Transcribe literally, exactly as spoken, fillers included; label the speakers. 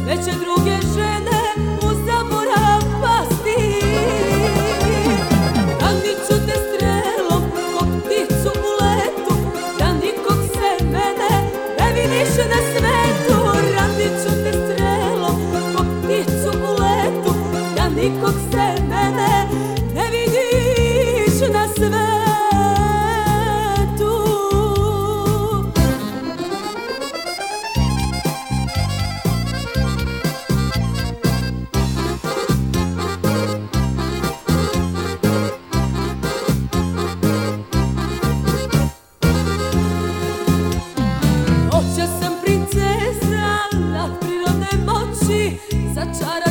Speaker 1: neće druge žene u zaborav pasti. Ranit ću te strelom ko pticu u letu, da nikog se mene ne vidiš na svetu. Ranit ću te strelom ko pticu u letu, da nikog se mene ne vidiš na svetu. Noća sam princeza nad prirodne moći, začarana